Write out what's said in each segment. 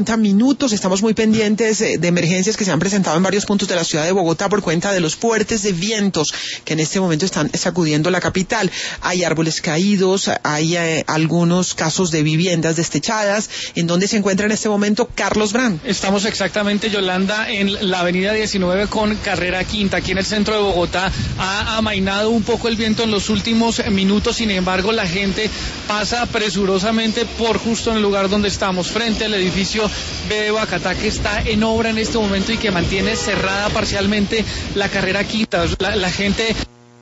Minutos. Estamos muy pendientes de emergencias que se han presentado en varios puntos de la ciudad de Bogotá por cuenta de los fuertes de vientos que en este momento están sacudiendo la capital. Hay árboles caídos, hay algunos casos de viviendas destechadas. ¿En dónde se encuentra en este momento Carlos Brand? Estamos exactamente, Yolanda, en la avenida 19 con carrera quinta, aquí en el centro de Bogotá. Ha amainado un poco el viento en los últimos minutos, sin embargo la gente pasa presurosamente por justo en el lugar donde estamos, frente al edificio de Boyacá, que está en obra en este momento y que mantiene cerrada parcialmente la carrera quinta. La gente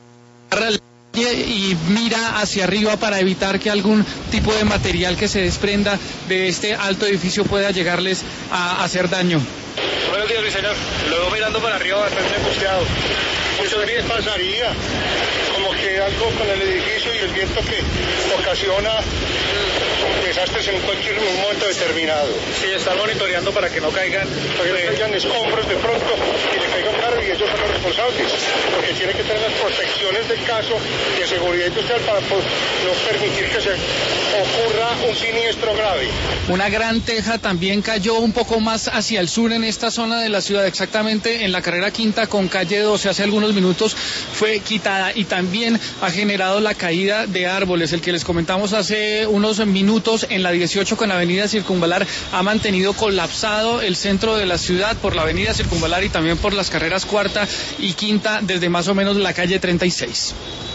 y mira hacia arriba para evitar que algún tipo de material que se desprenda de este alto edificio pueda llegarles a hacer daño. Buenos días, mi señor. Lo veo mirando para arriba bastante angustiado. Muchos días pasaría, como que algo con el edificio y el viento que ocasiona desastres en cualquier momento determinado. Sí, están monitoreando para que no caigan escombros de pronto y le caiga un carro y ellos son los responsables, porque tienen que tener las protecciones del caso de seguridad industrial para no permitir que se ocurra un siniestro grave. Una gran teja también cayó un poco más hacia el sur en esta zona de la ciudad, exactamente en la carrera quinta con calle 12, hace algunos minutos fue quitada y también ha generado la caída de árboles. El que les comentamos hace unos minutos en la 18 con avenida Circunvalar ha mantenido colapsado el centro de la ciudad por la avenida Circunvalar y también por las carreras cuarta y quinta desde más o menos la calle 36.